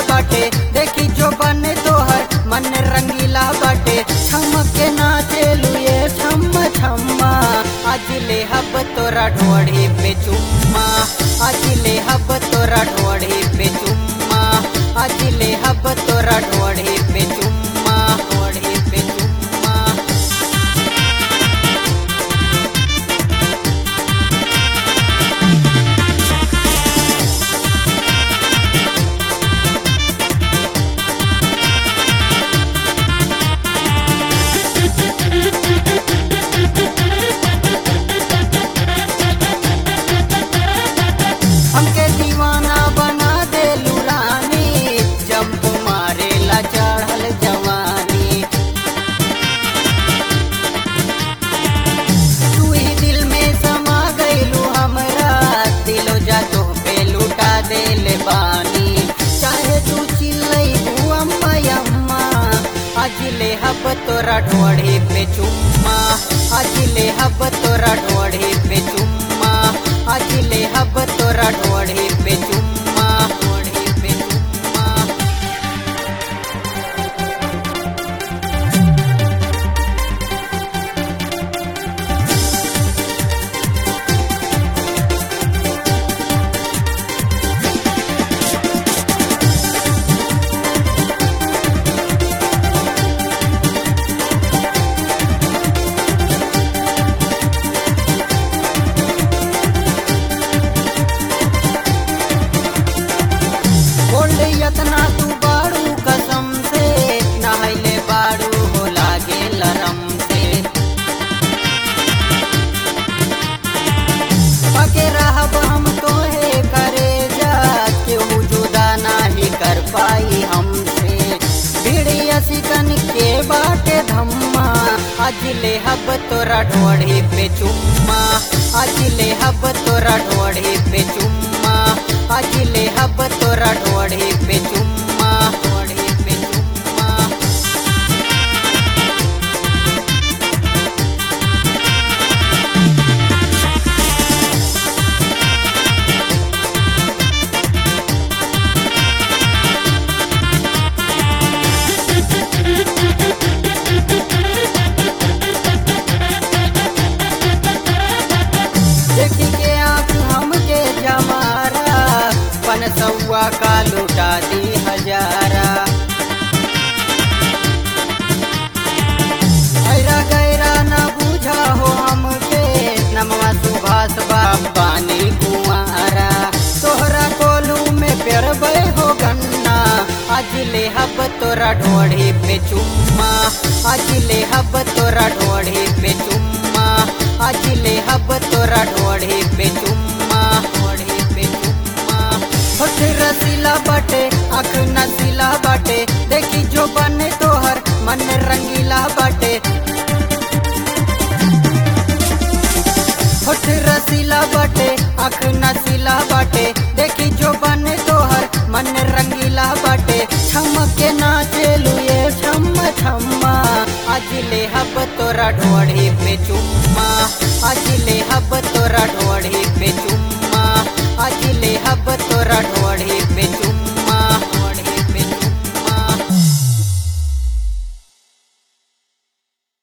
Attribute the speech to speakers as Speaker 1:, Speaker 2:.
Speaker 1: बाटे देखी जो बने तोहर मन रंगीला बाटे छमके नाचे लुए छम्मा छम्मा आज ले हब तोरा ढोड़ी पे चुम्मा आज ले हब तोरा ढोड़ी पे चुम्मा आज ले हब तोरा ढोड़ी पे चुम्मा ढोड़ी पे चुम्मा। हमके दीवाना बना दे लुरानी जब तुम्हारे ला चढ़ल जवानी तू ही दिल में समा गईलू हमरा दिलो जा तो पे लुटा दे ले बानी चाहे तू चिल्लई अम्मा अम्मा आज ले हब तोरा ढोड़ी पे चुम्मा आज ले हब तोरा ढोड़ी पे चुम्मा आज ले हब तोरा ढोड़ी पे चुम्मा ढोड़ी पे चुम्मा। यतना तू बाड़ू कसम से नहले बाड़ू हो लागे लरम से पके रहब हम तोहे करे जा केहू जुदा नाही कर पाई हमसे भिड़िया सिकन के बाटे धम्मा आज ले हब तोरा ढोड़ी पे चुम्मा आज ले हब तोरा ढोड़ी पे चुम्मा आज ले हब तोरा ढोड़ी पे चुम्मा ढोड़ी पे चुम्मा। देखी के आँख हमके जमारा पन सौआ का लुटा दी हजारा ऐरा गैरा न बूझा हो हमके नमवा सुभाष बाबानी कुमारा तोहरा कोलू में पेरबे हो गन्ना आज ले हब तोरा ढोड़ी पे चुम्मा आज ले हब तोरा ढोड़ी पे चुम्मा आज ले हब तोरा ढोड़ी पे चुम्मा ढोड़ी पे चुम्मा। होठ रसीला बाटे आँख नसीला बाटे देखी जो बने तोहर मन रंगीला बाटे होठ रसीला बाटे आँख नसीला बाटे देखी जो बने तोहर मन रंगीला बाटे छमके नाचे लुए छम्मा छम्मा आज ले हब तोरा ढोड़ी पे चुम्मा आज ले हब तोरा ढोड़ी पे चुम्मा आज ले हब तोरा